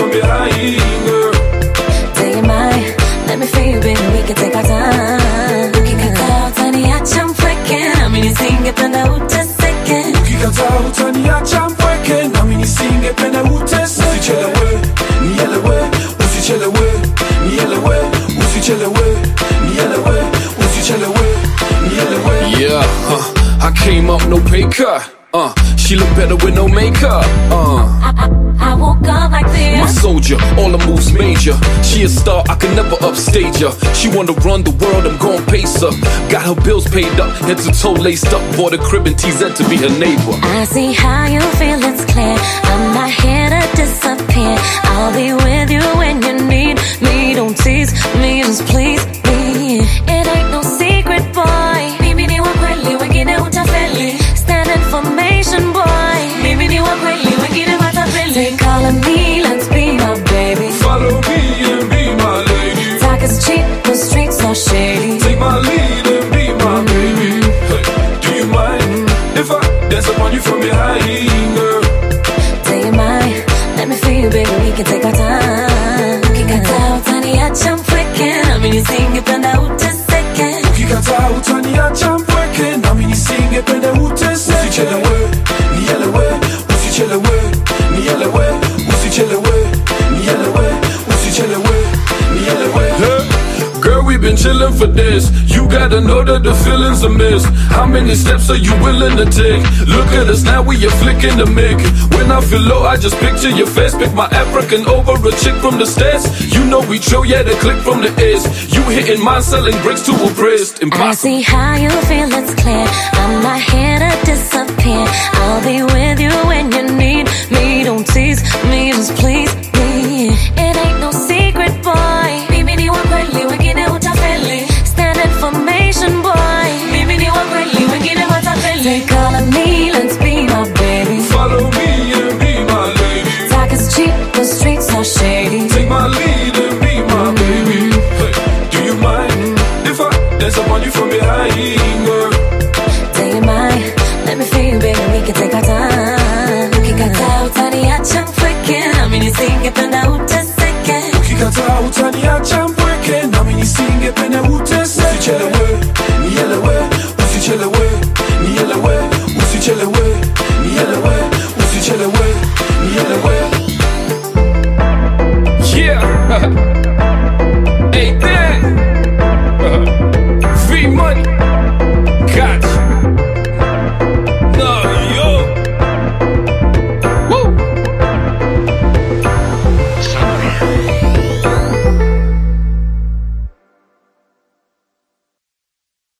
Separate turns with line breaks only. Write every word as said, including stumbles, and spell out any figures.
from behind, girl.
Do you mind? Let me feel you, baby, we can take our time. Ukikataa utaniacha mpweke, nami nisingependa uteseke.
Ukikataa utaniacha mpweke, nami nisingependa uteseke. Usichelewe, nielewe, usichelewe, nielewe, usichelewe, nielewe, usichelewe, nielewe.
Yeah, uh, I came up no pay cut. Uh, she look better with no makeup. Uh,
I, I, I woke up like this.
My soldier, all the moves major. She a star, I can never upstage her. She wanna run the world, I'm gon' pace her. Got her bills paid up, head to toe laced up. Bought a crib and T Z to be her neighbor.
I see how you feel, it's clear. I'm not here to disappear. I'll be with you when you need me. Don't tease me, just please me. It ain't no secret, boy. Mimi ni wa kweli, wengine utafeli. Stand information, boy. Mimi ni wa kweli, wengine matapeli. They calling me, let's be my baby.
Follow me and be my lady.
Talk is cheap, the streets are shady.
Take my lead and be my baby. Hey, do you mind if I dance upon you from behind, girl?
Do you mind? Let me feel you, baby, we can take our time. Ukikataa utaniacha mpweke, nami nisingependa uteseke.
Ukikataa utaniacha mpweke, nami nisingependa uteseke. Usichelewe, nielewe, usichelewe, nielewe, usichelewe, nielewe, usichelewe, nielewe. Hey, girl, we been chillin' for this. You gotta know that the feeling's a miss. How many steps are you willing to take? Look at us now, we are flicking the mic. When I feel low, I just picture your face. Pick my African over a chick from the States. You know we chill, yeah, the click from the ears. You hitting mine, selling bricks to a breast. Impossible.
I see how you feel, it's clear. I'm not here to disappear. I'll be with you when you need me. Don't tease me, just please me. It ain't no secret, boy. Mimi ni wa kweli, wengine utafeli. Stand information, boy. Mimi ni wa kweli, wengine matapeli. They calling me, let's be my baby.
Follow me and be my lady.
Talk is cheap, the streets are shady.
Take my lead and be my baby. Hey, do you mind if I dance upon you from behind, girl?
Do you mind? Let me feel you, baby, we can take our time. Ukikataa utaniacha mpweke, nami nisingependa uteseke.
Ukikataa utaniacha mpweke, nami nisingependa uteseke. Usichelewe, nielewe, usichelewe, nielewe, usichelewe, nielewe, usichelewe, nielewe.
yeah.